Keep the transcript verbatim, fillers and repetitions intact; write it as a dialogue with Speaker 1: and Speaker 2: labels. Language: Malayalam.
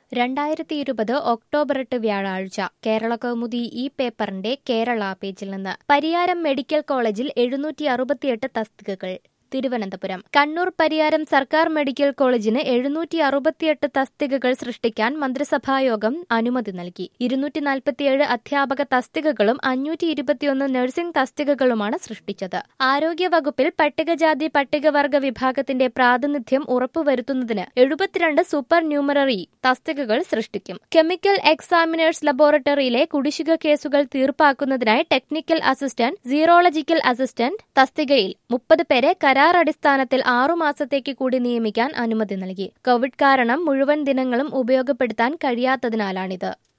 Speaker 1: രണ്ടായിരത്തി ഇരുപത് ഒക്ടോബർ എട്ട് വ്യാഴാഴ്ച കേരള കൗമുദി ഈ പേപ്പറിന്റെ കേരള പേജിൽ നിന്ന് പരിയാരം മെഡിക്കൽ കോളേജിൽ എഴുന്നൂറ്റി അറുപത്തിയെട്ട് തസ്തികകൾ. തിരുവനന്തപുരം കണ്ണൂർ പരിയാരം സർക്കാർ മെഡിക്കൽ കോളേജിന് എഴുന്നൂറ്റി അറുപത്തിയെട്ട് തസ്തികകൾ സൃഷ്ടിക്കാൻ മന്ത്രിസഭായോഗം അനുമതി നൽകി. ഇരുന്നൂറ്റി നാൽപ്പത്തിയേഴ് അധ്യാപക തസ്തികകളും അഞ്ഞൂറ്റി ഇരുപത്തിയൊന്ന് നഴ്സിംഗ് തസ്തികകളുമാണ് സൃഷ്ടിച്ചത്. ആരോഗ്യവകുപ്പിൽ പട്ടികജാതി പട്ടികവർഗ വിഭാഗത്തിന്റെ പ്രാതിനിധ്യം ഉറപ്പുവരുത്തുന്നതിന് എഴുപത്തിരണ്ട് സൂപ്പർ ന്യൂമററി തസ്തികകൾ സൃഷ്ടിക്കും. കെമിക്കൽ എക്സാമിനേഴ്സ് ലബോറട്ടറിയിലെ കുടിശ്ശിക കേസുകൾ തീർപ്പാക്കുന്നതിനായി ടെക്നിക്കൽ അസിസ്റ്റന്റ്, സീറോളജിക്കൽ അസിസ്റ്റന്റ് തസ്തികയിൽ മുപ്പത് പേരെ കരാർ അടിസ്ഥാനത്തിൽ ആറുമാസത്തേക്ക് കൂടി നിയമിക്കാൻ അനുമതി നൽകി. കോവിഡ് കാരണം മുഴുവൻ ദിനങ്ങളും ഉപയോഗപ്പെടുത്താൻ കഴിയാത്തതിനാലാണിത്.